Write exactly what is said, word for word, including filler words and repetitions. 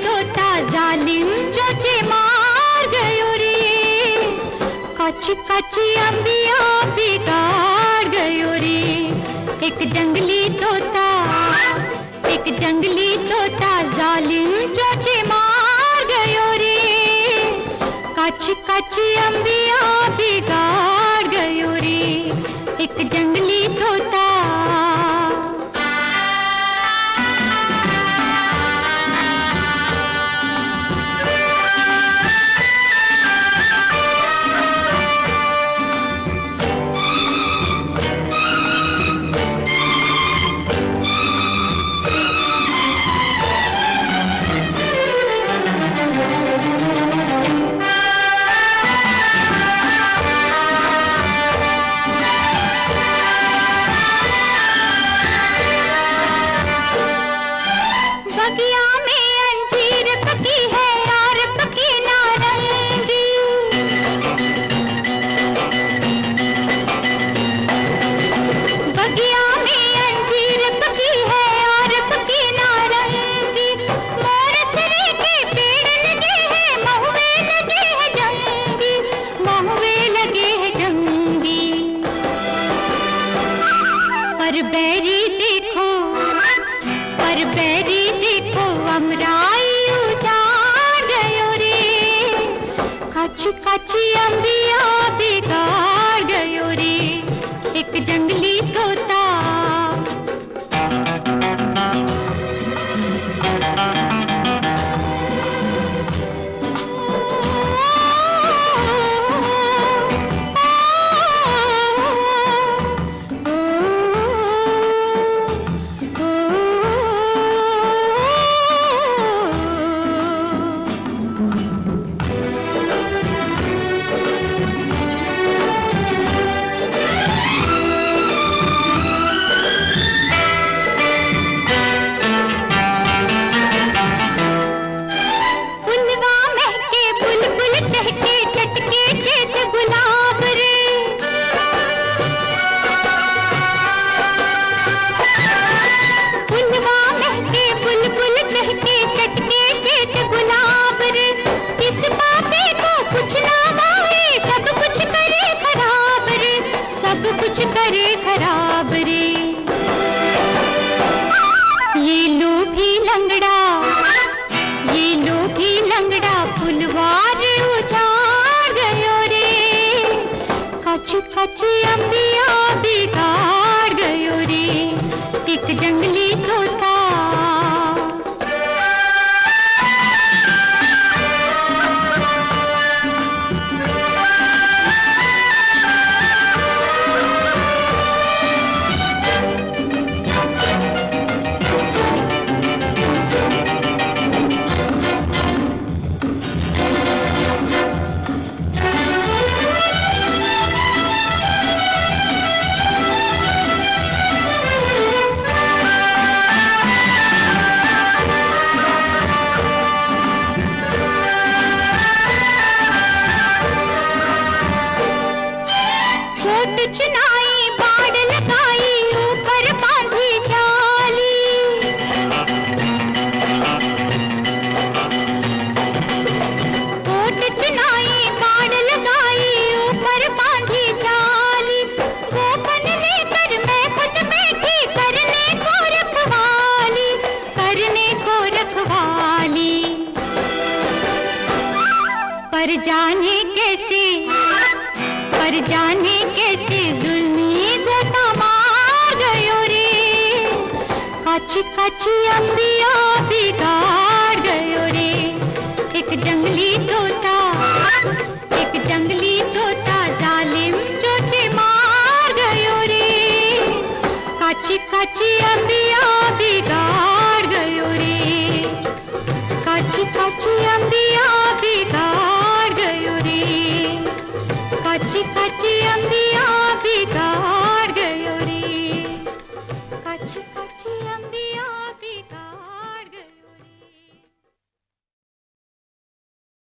तोता जालिम चोचे मार गयो रे। काची काची अंबिया बिगाड़ गयो रे। एक जंगली तोता एक जंगली तोता जालिम चोचे मार गयो रे। काची काची अंबिया बिगाड़ गयो रे। एक जंगली तोता बगिया में अंजीर पकी है और पकी नारंगी। बगिया में अंजीर पकी है और पकी नारंगी। मोर सरे के पेड़ लगे हैं महुए लगे हैं जंगी। महुए लगे हैं जंगी। पर बैरी देखो पर बैरी देखो अमराई उजाड़ गयो रे। काची काची अंबिया बिगाड़ गयो रे। एक जंगली तोता कुछ करे खराब रे। ये लोभी लंगड़ा ये लोभी लंगड़ा फुलवार उजाड़ गयो रे। काची काची अंबिया बिगाड़ गयो रे। एक जंगली तोता चुनाई बाड़ लगाई ऊपर बांधी जाली। कोट चुनाई बाड़ लगाई ऊपर बांधी जाली। वो बन लेकर मैं खुद बैठी करने को रखवाली करने को रखवाली। पर जाने कैसे पर जाने कैसे जुल्मी गोता मार गयो रे। काची काची अंबिया बिगाड़ गयो रे। एक जंगली तोता एक जंगली तोता जालिम चोचे मार गयो रे। काची काची अंबिया बिगाड़ गयो रे। काची काची अंबिया बिगाड़ गयो रे। काची काची अंबिया बिगाड़